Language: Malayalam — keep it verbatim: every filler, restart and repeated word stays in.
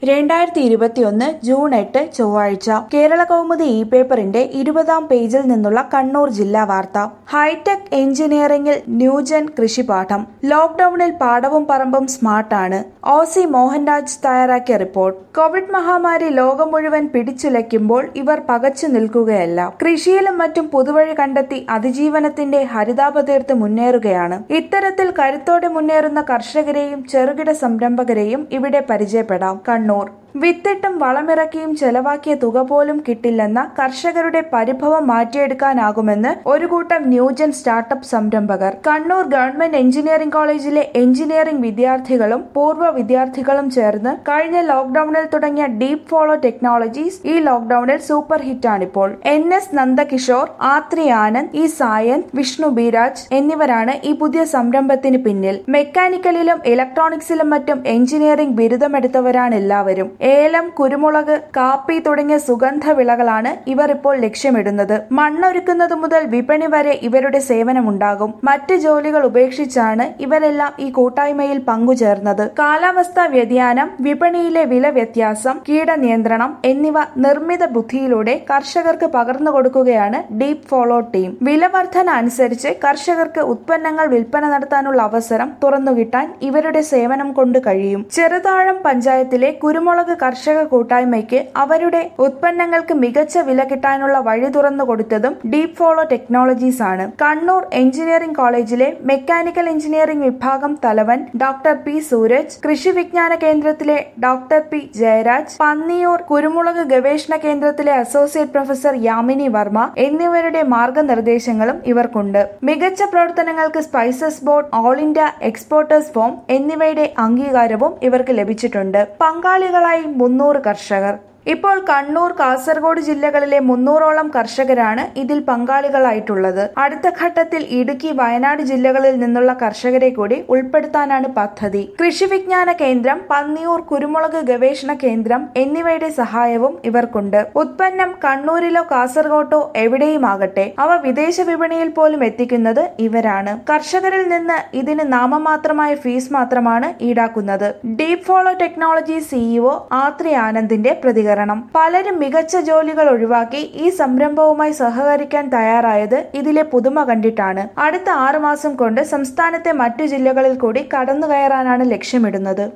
രണ്ടായിരത്തി ഇരുപത്തിയൊന്ന് ജൂൺ എട്ട് ചൊവ്വാഴ്ച കേരള കൗമുദി ഇ പേപ്പറിന്റെ ഇരുപതാം പേജിൽ നിന്നുള്ള കണ്ണൂർ ജില്ലാ വാർത്ത. ഹൈടെക് എഞ്ചിനീയറിംഗിൽ ന്യൂജൻ കൃഷിപാഠം. ലോക്ഡൌണിൽ പാടവും പറമ്പും സ്മാർട്ടാണ്. ഒ സി മോഹൻരാജ് തയ്യാറാക്കിയ റിപ്പോർട്ട്. കോവിഡ് മഹാമാരി ലോകം മുഴുവൻ പിടിച്ചുലയ്ക്കുമ്പോൾ ഇവർ പകച്ചു നിൽക്കുകയല്ല. കൃഷിയിലും മറ്റും പുതുവഴി കണ്ടെത്തി അതിജീവനത്തിന്റെ ഹരിതാപ തീർത്ത് മുന്നേറുകയാണ്. ഇത്തരത്തിൽ കരുത്തോടെ മുന്നേറുന്ന കർഷകരെയും ചെറുകിട സംരംഭകരെയും ഇവിടെ പരിചയപ്പെടാം. കണ്ണൂർ വിത്തിട്ടും വളമിറക്കിയും ചെലവാക്കിയ തുക പോലും കിട്ടില്ലെന്ന കർഷകരുടെ പരിഭവം മാറ്റിയെടുക്കാനാകുമെന്ന് ഒരു കൂട്ടം ന്യൂജൻ സ്റ്റാർട്ടപ്പ് സംരംഭകർ. കണ്ണൂർ ഗവൺമെന്റ് എഞ്ചിനീയറിംഗ് കോളേജിലെ എഞ്ചിനീയറിംഗ് വിദ്യാർത്ഥികളും പൂർവ്വ വിദ്യാർത്ഥികളും ചേർന്ന് കഴിഞ്ഞ ലോക്ഡൌണിൽ തുടങ്ങിയ ഡീപ് ഫോളോ ടെക്നോളജീസ് ഈ ലോക്ഡൌണിൽ സൂപ്പർ ഹിറ്റാണിപ്പോൾ. N S Nandakishore, Athri Anand, E Sayanth, Vishnu Biraj എന്നിവരാണ് ഈ പുതിയ സംരംഭത്തിന് പിന്നിൽ. മെക്കാനിക്കലിലും ഇലക്ട്രോണിക്സിലും മറ്റും എഞ്ചിനീയറിംഗ് ബിരുദമെടുത്തവരാണ് എല്ലാവരും. ഏലം, കുരുമുളക്, കാപ്പി തുടങ്ങിയ സുഗന്ധ വിളകളാണ് ഇവർ ഇപ്പോൾ ലക്ഷ്യമിടുന്നത്. മണ്ണൊരുക്കുന്നത് മുതൽ വിപണി വരെ ഇവരുടെ സേവനമുണ്ടാകും. മറ്റ് ജോലികൾ ഉപേക്ഷിച്ചാണ് ഇവരെല്ലാം ഈ കൂട്ടായ്മയിൽ പങ്കുചേർന്നത്. കാലാവസ്ഥാ വ്യതിയാനം, വിപണിയിലെ വില വ്യത്യാസം, കീടനിയന്ത്രണം എന്നിവ നിർമ്മിത ബുദ്ധിയിലൂടെ കർഷകർക്ക് പകർന്നു കൊടുക്കുകയാണ് ഡീപ് ഫോളോ ടീം. വിലവർധന അനുസരിച്ച് കർഷകർക്ക് ഉത്പന്നങ്ങൾ വിൽപ്പന നടത്താനുള്ള അവസരം തുറന്നുകിട്ടാൻ ഇവരുടെ സേവനം കൊണ്ട് കഴിയും. ചെറുതാഴം പഞ്ചായത്തിലെ കുരുമുളക് കർഷക കൂട്ടായ്മയ്ക്ക് അവരുടെ ഉത്പന്നങ്ങൾക്ക് മികച്ച വില കിട്ടാനുള്ള വഴി തുറന്നു കൊടുത്തതും ഡീപ് ഫോളോ ടെക്നോളജീസ് ആണ്. കണ്ണൂർ എഞ്ചിനീയറിംഗ് കോളേജിലെ മെക്കാനിക്കൽ എഞ്ചിനീയറിംഗ് വിഭാഗം തലവൻ ഡോക്ടർ പി സൂരജ്, കൃഷി വിജ്ഞാന കേന്ദ്രത്തിലെ ഡോക്ടർ പി ജയരാജ്, പന്നിയൂർ കുരുമുളക് ഗവേഷണ കേന്ദ്രത്തിലെ അസോസിയേറ്റ് പ്രൊഫസർ യാമിനി വർമ്മ എന്നിവരുടെ മാർഗനിർദ്ദേശങ്ങളും ഇവർക്കുണ്ട്. മികച്ച പ്രവർത്തനങ്ങൾക്ക് spices board, all India exporters forum എന്നിവയുടെ അംഗീകാരവും ഇവർക്ക് ലഭിച്ചിട്ടുണ്ട്. പങ്കാളികളായി മുന്നൂറ് കർഷകർ. ഇപ്പോൾ കണ്ണൂർ, കാസർഗോഡ് ജില്ലകളിലെ മുന്നൂറോളം കർഷകരാണ് ഇതിൽ പങ്കാളികളായിട്ടുള്ളത്. അടുത്ത ഘട്ടത്തിൽ ഇടുക്കി, വയനാട് ജില്ലകളിൽ നിന്നുള്ള കർഷകരെ കൂടി ഉൾപ്പെടുത്താനാണ് പദ്ധതി. കൃഷി വിജ്ഞാന കേന്ദ്രം, പന്നിയൂർ കുരുമുളക് ഗവേഷണ കേന്ദ്രം എന്നിവയുടെ സഹായവും ഇവർക്കുണ്ട്. ഉത്പന്നം കണ്ണൂരിലോ കാസർഗോട്ടോ എവിടെയുമാകട്ടെ അവ വിദേശ വിപണിയിൽ പോലും എത്തിക്കുന്നത് ഇവരാണ്. കർഷകരിൽ നിന്ന് ഇതിന് നാമമാത്രമായ ഫീസ് മാത്രമാണ് ഈടാക്കുന്നത്. Deep follow technology CEO Athri ആനന്ദിന്റെ പ്രതികരണം. പലരും മികച്ച ജോലികൾ ഒഴിവാക്കി ഈ സംരംഭവുമായി സഹകരിക്കാൻ തയ്യാറായത് ഇതിലെ പുതുമ കണ്ടിട്ടാണ്. അടുത്ത ആറു മാസം കൊണ്ട് സംസ്ഥാനത്തെ മറ്റു ജില്ലകളിൽ കൂടി കടന്നു കയറാനാണ് ലക്ഷ്യമിടുന്നത്.